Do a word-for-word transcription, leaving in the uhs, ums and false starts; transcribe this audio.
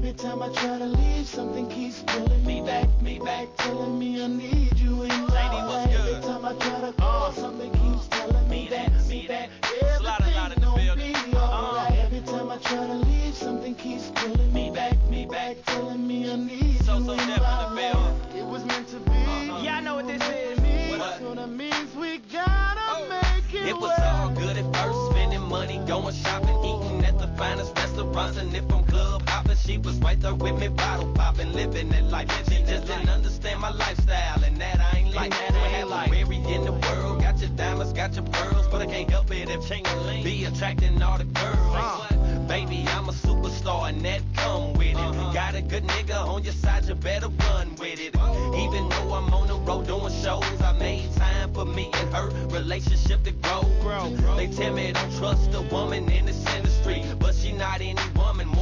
every time I try to leave, something keeps pulling me back, me back, telling me I need you in my life. Every time I try to call, uh, something keeps telling me that, me that, everything gon' be alright. Every time I try to leave, something keeps pulling me back, me back, telling me I need so, you so in my life. It was meant to be. Uh-huh. Yeah, I know what this is. What? So that means we gotta oh. make it. It was all good at first, spending money, going shopping, eating at the finest restaurants, and if I'm club hopping, she was right there with me, bottle popping, living that life. She just didn't understand my lifestyle, and that I ain't like that. I ain't like every in the world, got your diamonds, got your pearls, but I can't help it if Ching be attracting all the girls. Uh. Baby, I'm a superstar, and that come with it. Uh-huh. Got a good nigga on your side, you better run with it. Even though I'm on the road doing shows, I made time for me and her relationship to